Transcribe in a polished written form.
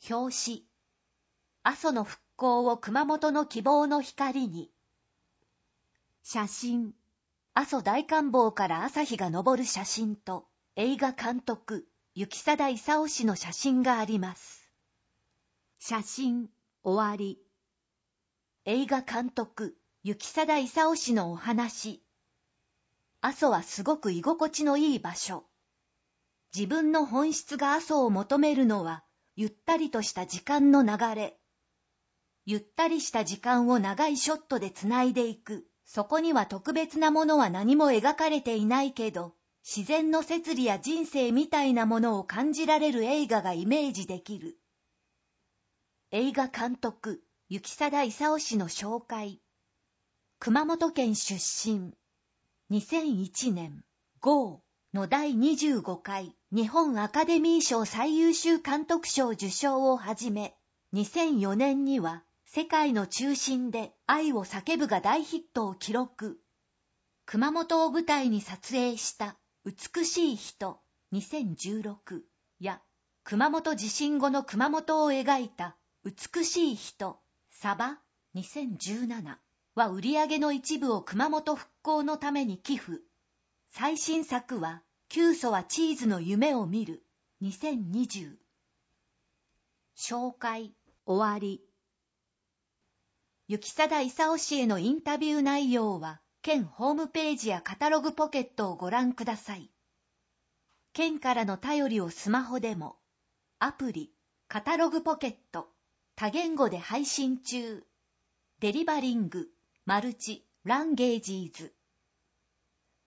表紙。阿蘇の復興を熊本の希望の光に。写真。阿蘇大観峰から朝日が昇る写真と、映画監督、雪貞勲氏の写真があります。写真、終わり。映画監督、雪貞勲氏のお話。阿蘇はすごく居心地のいい場所。自分の本質が阿蘇を求めるのは、ゆったりとした時間の流れ。ゆったりした時間を長いショットでつないでいく。そこには特別なものは何も描かれていないけど、自然の摂理や人生みたいなものを感じられる映画がイメージできる。映画監督、雪貞勲氏の紹介。熊本県出身。2001年、GOの第25回日本アカデミー賞最優秀監督賞受賞をはじめ、2004年には世界の中心で愛を叫ぶが大ヒットを記録。熊本を舞台に撮影した美しい人2016や熊本地震後の熊本を描いた美しい人サバ2017は売り上げの一部を熊本復興のために寄付。最新作はキソはチーズの夢を見る2020。紹介終わり。雪貞勲氏へのインタビュー内容は県ホームページやカタログポケットをご覧ください。県からの頼りをスマホでも、アプリ、カタログポケット、多言語で配信中。デリバリング、マルチ、ランゲージーズ。